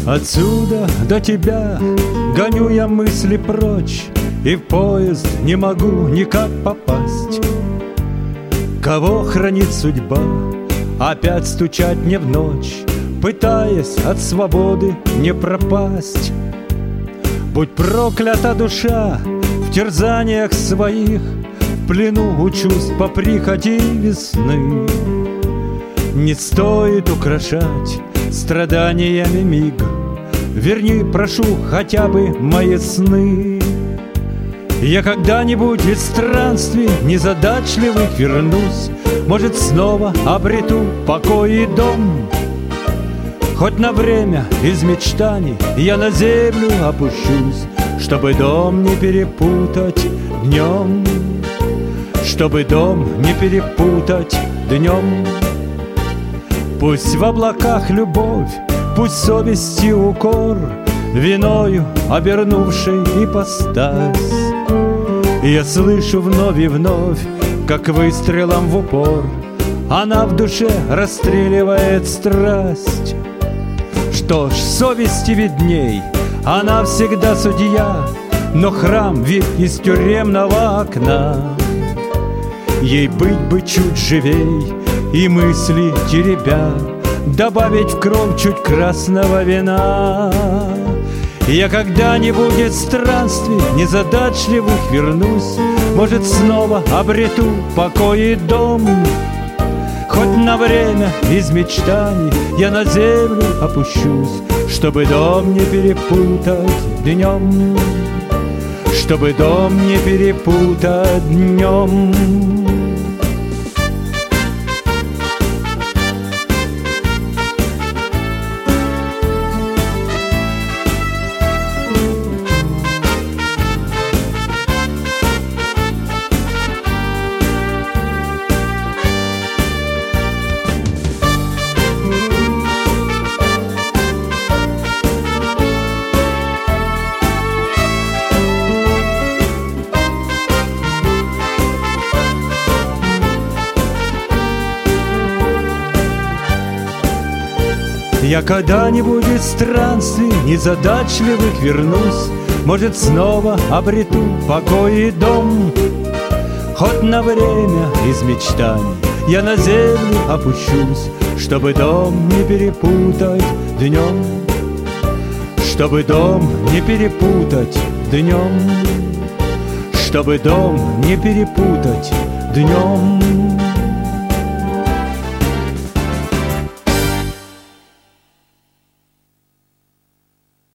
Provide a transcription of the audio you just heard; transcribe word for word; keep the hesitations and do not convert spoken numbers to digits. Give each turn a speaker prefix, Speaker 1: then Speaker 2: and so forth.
Speaker 1: Отсюда до тебя гоню я мысли прочь, и в поезд не могу никак попасть. Кого хранит судьба опять стучать мне в ночь, пытаясь от свободы не пропасть? Будь проклята душа в терзаниях своих, в плену учусь по прихоти весны. Не стоит украшать страданиями миг, верни, прошу, хотя бы мои сны. Я когда-нибудь из странствий незадачливых вернусь, может, снова обрету покой и дом. Хоть на время из мечтаний я на землю опущусь, чтобы дом не перепутать днем, чтобы дом не перепутать днем. Пусть в облаках любовь, пусть совести укор, виною обернувшей ипостась. Я слышу вновь и вновь, как выстрелом в упор она в душе расстреливает страсть. Что ж, совести видней, она всегда судья, но храм вид из тюремного окна. Ей быть бы чуть живей и мысли теребя, добавить в кровь чуть красного вина. Я когда-нибудь из странствий незадачливых вернусь, может, снова обрету покой и дом. Хоть на время из мечтаний я на землю опущусь, чтобы дом не перепутать днем, чтобы дом не перепутать днем. Я когда-нибудь из странствий незадачливых вернусь, может, снова обрету покой и дом. Хоть на время из мечтаний я на землю опущусь, чтобы дом не перепутать днем, чтобы дом не перепутать днем, чтобы дом не перепутать днем.